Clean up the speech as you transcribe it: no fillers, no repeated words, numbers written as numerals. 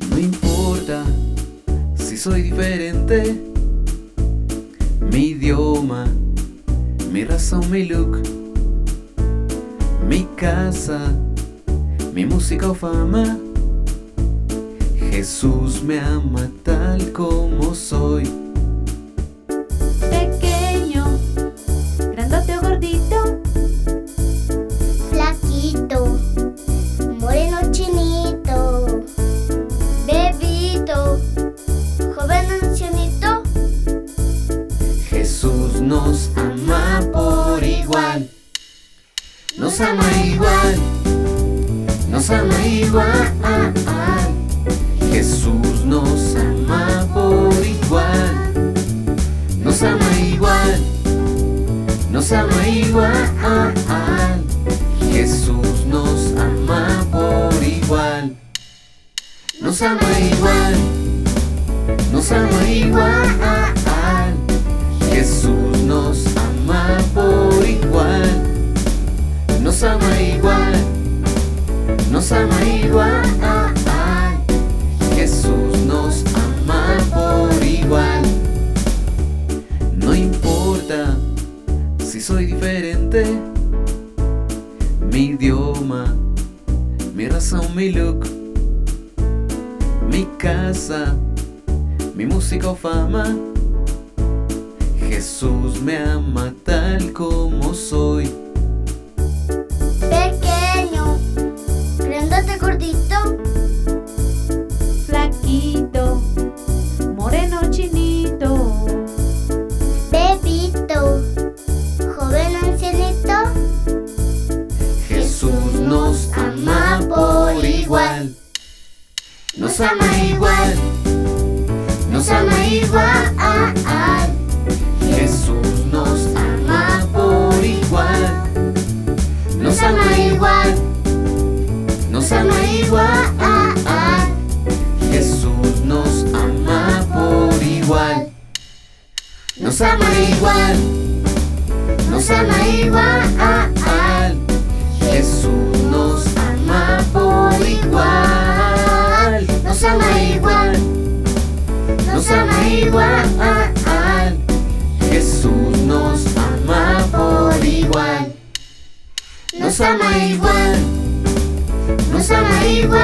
No importa si soy diferente, mi idioma, mi raza o mi look, mi casa, mi música o fama. Jesús me ama tal como soy. Pequeño, grandote o gordito, flaquito, moreno, chinito, bebito, joven, ancianito. Jesús nos ama por igual. Nos ama igual. Nos ama igual. Jesús nos ama por igual. Nos ama igual. Nos ama igual. Jesús nos ama por igual. Nos ama igual. Nos ama igual. Jesús nos ama por igual. Nos ama igual. Nos ama igual. Jesús nos ama por igual. No importa si soy diferente, mi idioma, mi raza o mi look, mi casa, mi música o fama. Jesús me ama tal como soy. Pequeño, grandote, gordito, flaquito, moreno, chinito, bebito, joven, ancianito. Jesús nos ama por igual. Nos ama igual. Nos ama igual. Jesús nos ama por igual. Nos ama igual. Nos ama igual. Jesús nos ama por igual. Nos ama igual. Nos ama igual. Jesús nos ama por igual. Nos ama igual. Nos ama igual. Jesús nos ama por igual. Nos ama igual. Nos ama igual.